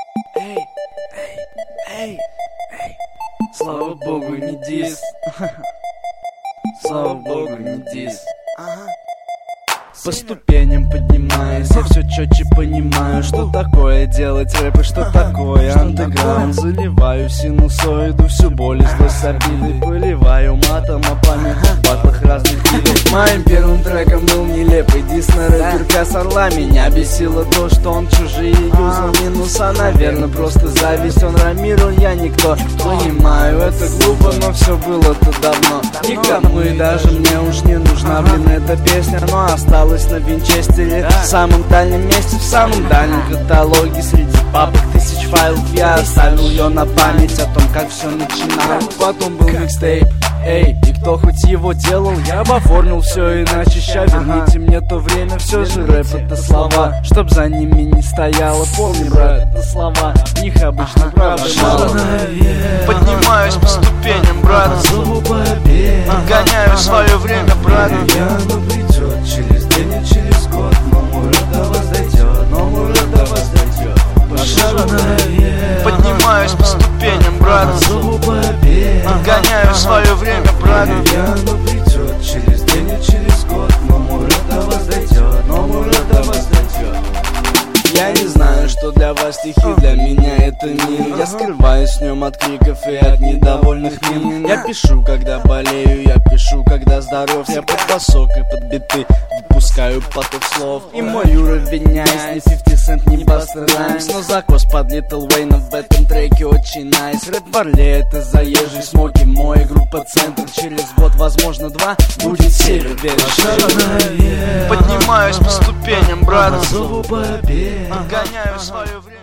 Эй, эй, эй, эй. Слава богу, не дис. Слава богу, не дис. По ступеням поднимаюсь, я все четче понимаю, что такое делать рэп и что такое андеграунд. Заливаю синусоиду, всю боль и злость обиды, поливаю матом, а память в батлах разных видов. Моим первым треком был нелепый дис на рэперка с Орла. Меня бесило то, что он чужие юзал. Минуса, наверное, просто зависть. Он рамировал, я никто. Понимаю, это глупо, но все было-то давно. Никому и даже мне уж не нужна, блин, эта песня, но осталась на Винчестере, в самом дальнем месте, в самом дальнем каталоге. Среди папок тысяч файлов я оставил ее на память о том, как все начиналось. Потом был микстейп, эй, и кто хоть его делал, я бы оформил все иначе. Ща верните мне то время, все же рэп это слова, чтоб за ними не стояло. Помни, брат, это слова, их обычно правда мало. Поднимаюсь по ступеням, брат, гоняю свое время, брат. Оно придет через день и через год, но мой рэп до вас дойдет, но мой рэп до вас дойдет. Пошел наверх. Поднимаюсь по ступеням, брат, гоняю свое время, брат. Оно придет через день и через год, но мой рэп до вас дойдет, но мой рэп до вас дойдет. Я не знаю, что для вас стихи, для меня это мир. Я скрываюсь в нем от криков и от недовольных мин. Я пишу, когда болею, я пишу, когда здоров. Я под басок и под биты выпускаю поток слов. И мой уровень найс, не 50 Cent, не Busta Rhymes, но закос под Lil Wayne в этом треке очень найс. Рэп Варле это заезжий смоки, мой группа Центр. Через год, возможно, два, будет север, веришь? Поднимаюсь по ступеням, брат, Зову побед. гоняю свое время.